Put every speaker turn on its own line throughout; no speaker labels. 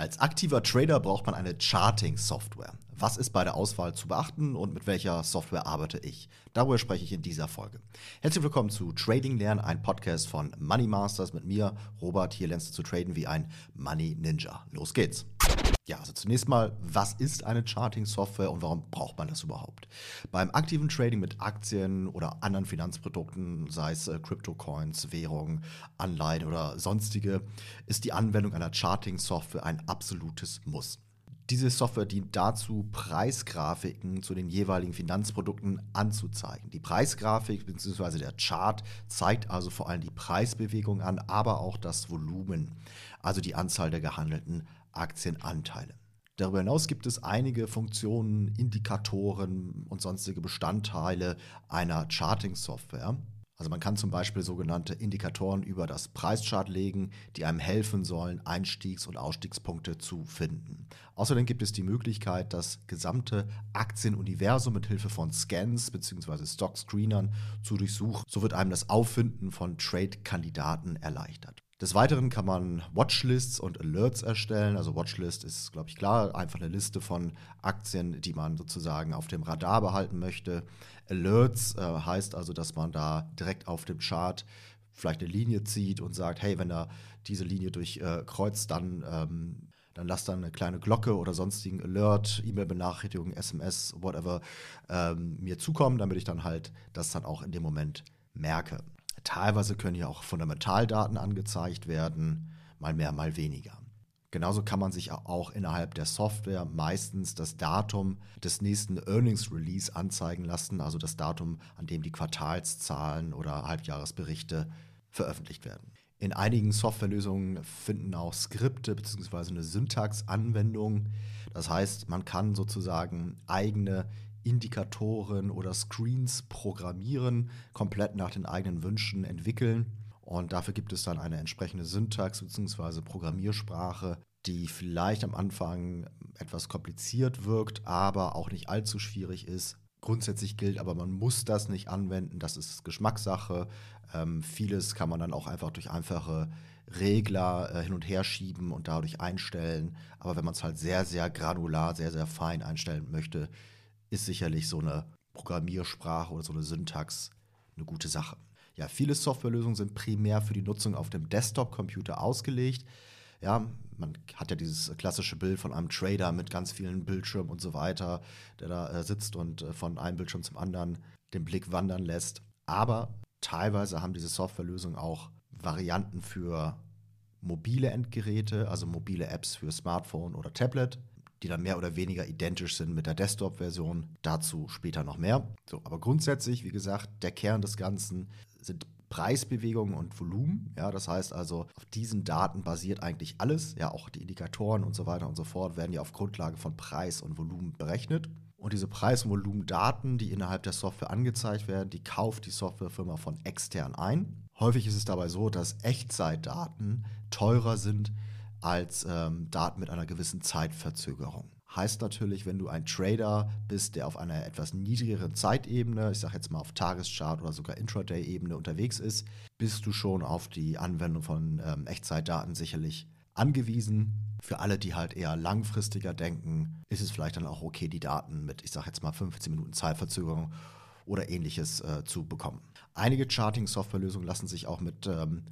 Als aktiver Trader braucht man eine Charting-Software. Was ist bei der Auswahl zu beachten und mit welcher Software arbeite ich? Darüber spreche ich in dieser Folge. Herzlich willkommen zu Trading Lernen, ein Podcast von Money Masters mit mir, Robert. Hier lernst du zu traden wie ein Money Ninja. Los geht's! Ja, also zunächst mal, was ist eine Charting-Software und warum braucht man das überhaupt? Beim aktiven Trading mit Aktien oder anderen Finanzprodukten, sei es Crypto-Coins, Währungen, Anleihen oder sonstige, ist die Anwendung einer Charting-Software ein absolutes Muss. Diese Software dient dazu, Preisgrafiken zu den jeweiligen Finanzprodukten anzuzeigen. Die Preisgrafik bzw. der Chart zeigt also vor allem die Preisbewegung an, aber auch das Volumen, also die Anzahl der gehandelten Aktienanteile. Darüber hinaus gibt es einige Funktionen, Indikatoren und sonstige Bestandteile einer Charting-Software. Also man kann zum Beispiel sogenannte Indikatoren über das Preischart legen, die einem helfen sollen, Einstiegs- und Ausstiegspunkte zu finden. Außerdem gibt es die Möglichkeit, das gesamte Aktienuniversum mit Hilfe von Scans bzw. Stock-Screenern zu durchsuchen. So wird einem das Auffinden von Trade-Kandidaten erleichtert. Des Weiteren kann man Watchlists und Alerts erstellen. Also Watchlist ist, glaube ich, klar, einfach eine Liste von Aktien, die man sozusagen auf dem Radar behalten möchte. Alerts heißt also, dass man da direkt auf dem Chart vielleicht eine Linie zieht und sagt, hey, wenn da diese Linie durchkreuzt, dann lasst dann eine kleine Glocke oder sonstigen Alert, E-Mail-Benachrichtigung, SMS, whatever, mir zukommen, damit ich dann halt das dann auch in dem Moment merke. Teilweise können hier auch Fundamentaldaten angezeigt werden, mal mehr, mal weniger. Genauso kann man sich auch innerhalb der Software meistens das Datum des nächsten Earnings Release anzeigen lassen, also das Datum, an dem die Quartalszahlen oder Halbjahresberichte veröffentlicht werden. In einigen Softwarelösungen finden auch Skripte bzw. eine Syntaxanwendung. Das heißt, man kann sozusagen eigene Indikatoren oder Screens programmieren, komplett nach den eigenen Wünschen entwickeln. Und dafür gibt es dann eine entsprechende Syntax bzw. Programmiersprache, die vielleicht am Anfang etwas kompliziert wirkt, aber auch nicht allzu schwierig ist. Grundsätzlich gilt aber, man muss das nicht anwenden, das ist Geschmackssache. Vieles kann man dann auch einfach durch einfache Regler hin und her schieben und dadurch einstellen. Aber wenn man es halt sehr, sehr granular, sehr, sehr fein einstellen möchte, ist sicherlich so eine Programmiersprache oder so eine Syntax eine gute Sache. Ja, viele Softwarelösungen sind primär für die Nutzung auf dem Desktop-Computer ausgelegt. Ja, man hat ja dieses klassische Bild von einem Trader mit ganz vielen Bildschirmen und so weiter, der da sitzt und von einem Bildschirm zum anderen den Blick wandern lässt. Aber teilweise haben diese Softwarelösungen auch Varianten für mobile Endgeräte, also mobile Apps für Smartphone oder Tablet, die dann mehr oder weniger identisch sind mit der Desktop-Version. Dazu später noch mehr. So, aber grundsätzlich, wie gesagt, der Kern des Ganzen sind Preisbewegungen und Volumen. Ja, das heißt also, auf diesen Daten basiert eigentlich alles. Ja, auch die Indikatoren und so weiter und so fort werden ja auf Grundlage von Preis und Volumen berechnet. Und diese Preis- und Volumendaten, die innerhalb der Software angezeigt werden, die kauft die Softwarefirma von extern ein. Häufig ist es dabei so, dass Echtzeitdaten teurer sind als Daten mit einer gewissen Zeitverzögerung. Heißt natürlich, wenn du ein Trader bist, der auf einer etwas niedrigeren Zeitebene, ich sage jetzt mal auf Tageschart oder sogar Intraday-Ebene unterwegs ist, bist du schon auf die Anwendung von Echtzeitdaten sicherlich angewiesen. Für alle, die halt eher langfristiger denken, ist es vielleicht dann auch okay, die Daten mit, ich sage jetzt mal 15 Minuten Zeitverzögerung oder ähnliches zu bekommen. Einige Charting-Softwarelösungen lassen sich auch mit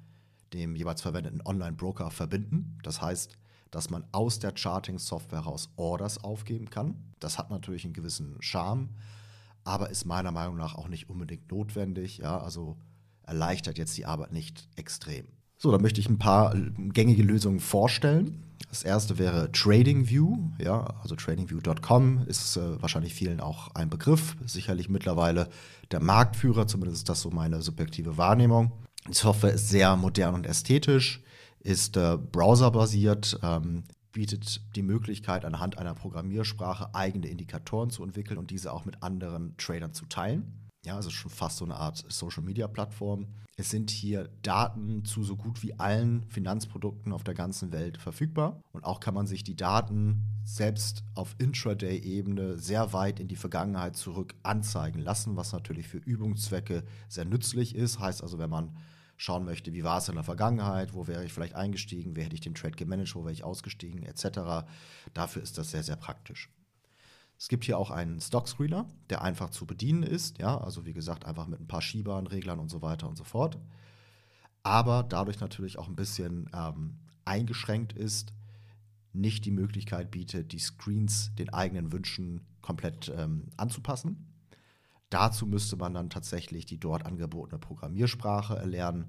dem jeweils verwendeten Online-Broker verbinden. Das heißt, dass man aus der Charting-Software heraus Orders aufgeben kann. Das hat natürlich einen gewissen Charme, aber ist meiner Meinung nach auch nicht unbedingt notwendig. Ja, also erleichtert jetzt die Arbeit nicht extrem. So, dann möchte ich ein paar gängige Lösungen vorstellen. Das erste wäre TradingView. Ja, also tradingview.com ist wahrscheinlich vielen auch ein Begriff. Sicherlich mittlerweile der Marktführer, zumindest ist das so meine subjektive Wahrnehmung. Die Software ist sehr modern und ästhetisch, ist browserbasiert, bietet die Möglichkeit, anhand einer Programmiersprache eigene Indikatoren zu entwickeln und diese auch mit anderen Tradern zu teilen. Ja, also schon fast so eine Art Social-Media-Plattform. Es sind hier Daten zu so gut wie allen Finanzprodukten auf der ganzen Welt verfügbar. Und auch kann man sich die Daten selbst auf Intraday-Ebene sehr weit in die Vergangenheit zurück anzeigen lassen, was natürlich für Übungszwecke sehr nützlich ist. Heißt also, wenn man schauen möchte, wie war es in der Vergangenheit, wo wäre ich vielleicht eingestiegen, wie hätte ich den Trade gemanagt, wo wäre ich ausgestiegen, etc. Dafür ist das sehr, sehr praktisch. Es gibt hier auch einen Stock-Screener, der einfach zu bedienen ist. Ja, also wie gesagt, einfach mit ein paar Schiebern, Reglern und so weiter und so fort. Aber dadurch natürlich auch ein bisschen eingeschränkt ist, nicht die Möglichkeit bietet, die Screens den eigenen Wünschen komplett anzupassen. Dazu müsste man dann tatsächlich die dort angebotene Programmiersprache erlernen,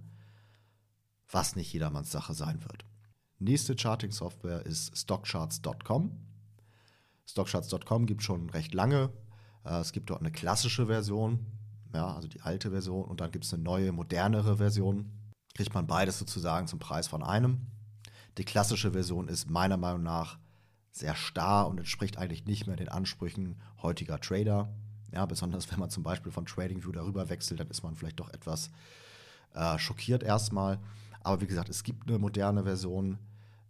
was nicht jedermanns Sache sein wird. Nächste Charting-Software ist Stockcharts.com. Stockcharts.com gibt es schon recht lange. Es gibt dort eine klassische Version, ja, also die alte Version, und dann gibt es eine neue, modernere Version. Kriegt man beides sozusagen zum Preis von einem. Die klassische Version ist meiner Meinung nach sehr starr und entspricht eigentlich nicht mehr den Ansprüchen heutiger Trader. Ja, besonders wenn man zum Beispiel von TradingView darüber wechselt, dann ist man vielleicht doch etwas schockiert erstmal. Aber wie gesagt, es gibt eine moderne Version,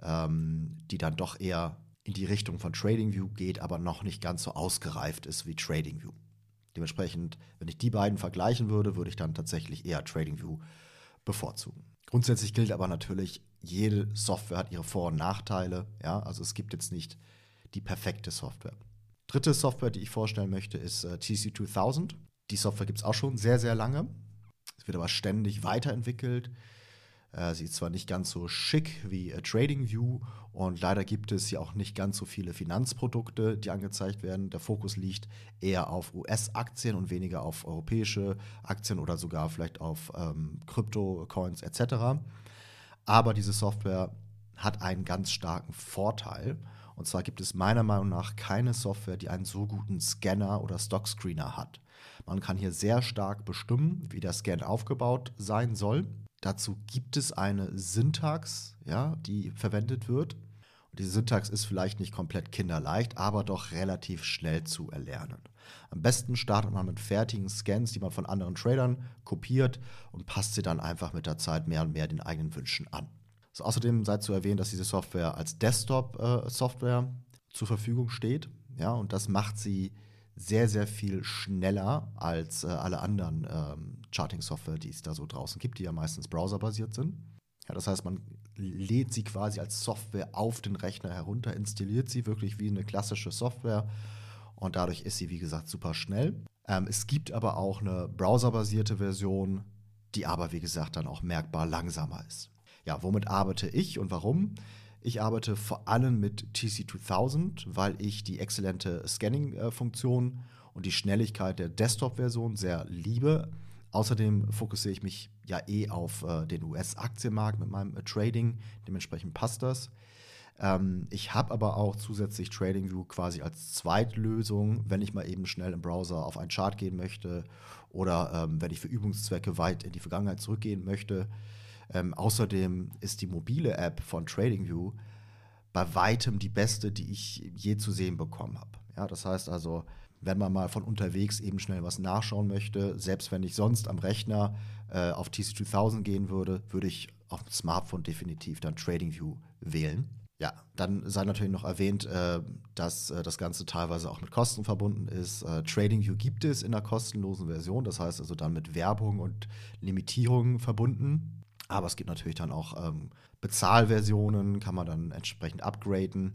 die dann doch eher in die Richtung von TradingView geht, aber noch nicht ganz so ausgereift ist wie TradingView. Dementsprechend, wenn ich die beiden vergleichen würde, würde ich dann tatsächlich eher TradingView bevorzugen. Grundsätzlich gilt aber natürlich, jede Software hat ihre Vor- und Nachteile. Ja? Also es gibt jetzt nicht die perfekte Software. Dritte Software, die ich vorstellen möchte, ist TC2000. Die Software gibt es auch schon sehr, sehr lange. Es wird aber ständig weiterentwickelt. Sie ist zwar nicht ganz so schick wie TradingView und leider gibt es hier auch nicht ganz so viele Finanzprodukte, die angezeigt werden. Der Fokus liegt eher auf US-Aktien und weniger auf europäische Aktien oder sogar vielleicht auf Krypto-Coins etc. Aber diese Software hat einen ganz starken Vorteil. Und zwar gibt es meiner Meinung nach keine Software, die einen so guten Scanner oder Stock-Screener hat. Man kann hier sehr stark bestimmen, wie der Scan aufgebaut sein soll. Dazu gibt es eine Syntax, ja, die verwendet wird. Und diese Syntax ist vielleicht nicht komplett kinderleicht, aber doch relativ schnell zu erlernen. Am besten startet man mit fertigen Scans, die man von anderen Tradern kopiert und passt sie dann einfach mit der Zeit mehr und mehr den eigenen Wünschen an. So, außerdem sei zu erwähnen, dass diese Software als Desktop-Software zur Verfügung steht. Ja, und das macht sie sehr, sehr viel schneller als alle anderen Charting-Software, die es da so draußen gibt, die ja meistens browserbasiert sind. Ja, das heißt, man lädt sie quasi als Software auf den Rechner herunter, installiert sie wirklich wie eine klassische Software und dadurch ist sie, wie gesagt, super schnell. Es gibt aber auch eine browserbasierte Version, die aber, wie gesagt, dann auch merkbar langsamer ist. Ja, womit arbeite ich und warum? Ich arbeite vor allem mit TC2000, weil ich die exzellente Scanning-Funktion und die Schnelligkeit der Desktop-Version sehr liebe. Außerdem fokussiere ich mich ja auf den US-Aktienmarkt mit meinem Trading. Dementsprechend passt das. Ich habe aber auch zusätzlich TradingView quasi als Zweitlösung, wenn ich mal eben schnell im Browser auf einen Chart gehen möchte oder wenn ich für Übungszwecke weit in die Vergangenheit zurückgehen möchte. Außerdem ist die mobile App von TradingView bei weitem die beste, die ich je zu sehen bekommen habe. Ja, das heißt also, wenn man mal von unterwegs eben schnell was nachschauen möchte, selbst wenn ich sonst am Rechner auf TC2000 gehen würde, würde ich auf dem Smartphone definitiv dann TradingView wählen. Ja, dann sei natürlich noch erwähnt, dass das Ganze teilweise auch mit Kosten verbunden ist. TradingView gibt es in der kostenlosen Version, das heißt also dann mit Werbung und Limitierungen verbunden. Aber es gibt natürlich dann auch Bezahlversionen, kann man dann entsprechend upgraden.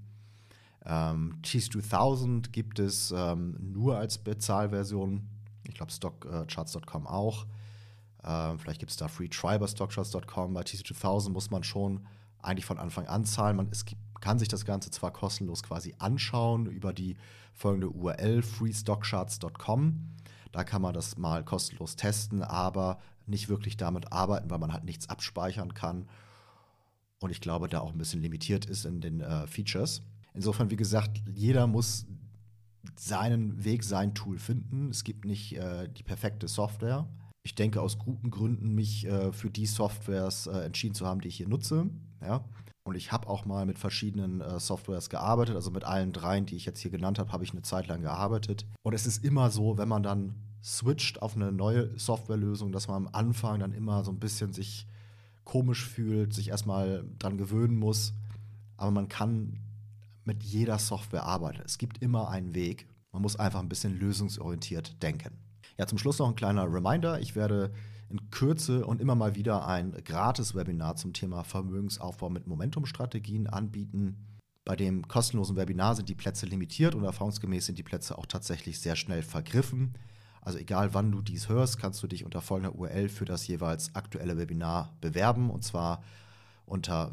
TC2000 gibt es nur als Bezahlversion. Ich glaube, Stockcharts.com auch. Vielleicht gibt es da Free Trial bei Stockcharts.com. Bei TC2000 muss man schon eigentlich von Anfang an zahlen. Kann sich das Ganze zwar kostenlos quasi anschauen über die folgende URL freestockcharts.com. Da kann man das mal kostenlos testen, aber nicht wirklich damit arbeiten, weil man halt nichts abspeichern kann. Und ich glaube, da auch ein bisschen limitiert ist in den Features. Insofern, wie gesagt, jeder muss seinen Weg, sein Tool finden. Es gibt nicht die perfekte Software. Ich denke aus guten Gründen, mich für die Softwares entschieden zu haben, die ich hier nutze. Ja? Und ich habe auch mal mit verschiedenen Softwares gearbeitet. Also mit allen dreien, die ich jetzt hier genannt habe, habe ich eine Zeit lang gearbeitet. Und es ist immer so, wenn man dann switcht auf eine neue Softwarelösung, dass man am Anfang dann immer so ein bisschen sich komisch fühlt, sich erstmal dran gewöhnen muss. Aber man kann mit jeder Software arbeiten. Es gibt immer einen Weg. Man muss einfach ein bisschen lösungsorientiert denken. Ja, zum Schluss noch ein kleiner Reminder. Ich werde in Kürze und immer mal wieder ein Gratis-Webinar zum Thema Vermögensaufbau mit Momentum-Strategien anbieten. Bei dem kostenlosen Webinar sind die Plätze limitiert und erfahrungsgemäß sind die Plätze auch tatsächlich sehr schnell vergriffen. Also egal wann du dies hörst, kannst du dich unter folgender URL für das jeweils aktuelle Webinar bewerben, und zwar unter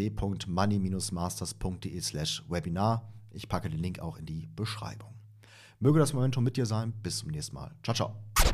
www.money-masters.de/Webinar. Ich packe den Link auch in die Beschreibung. Möge das Momentum mit dir sein. Bis zum nächsten Mal. Ciao, ciao.